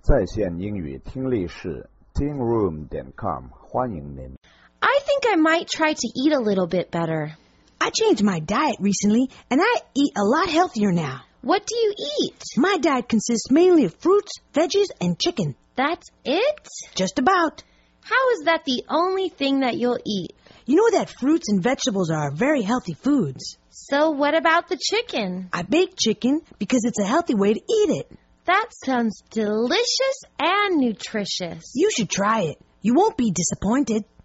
在线英语听力室 tingroom.com 欢迎您。 I think I might try to eat a little bit better. I changed my diet recently, and I eat a lot healthier now. What do you eat? My diet consists mainly of fruits, veggies, and chicken. That's it? Just about. How is that the only thing that you'll eat? You know that fruits and vegetables are very healthy foods. So what about the chicken? I bake chicken because it's a healthy way to eat it. That sounds delicious and nutritious. You should try it. You won't be disappointed.